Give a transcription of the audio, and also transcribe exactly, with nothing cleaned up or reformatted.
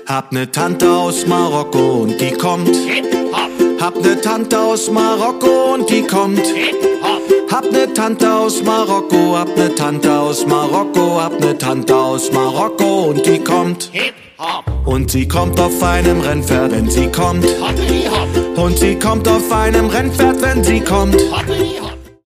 Hab ne Tante aus Marokko und die kommt. Hip-Hop, Hab ne Tante aus Marokko und die kommt. Hip-Hop, Hab ne Tante aus Marokko, hab ne Tante aus Marokko, hab ne Tante aus Marokko und die kommt. Hip-Hop, Und sie kommt auf einem Rennpferd, wenn sie kommt. Hoppity-Hop, Und sie kommt auf einem Rennpferd, wenn sie kommt. Hoppity-Hop.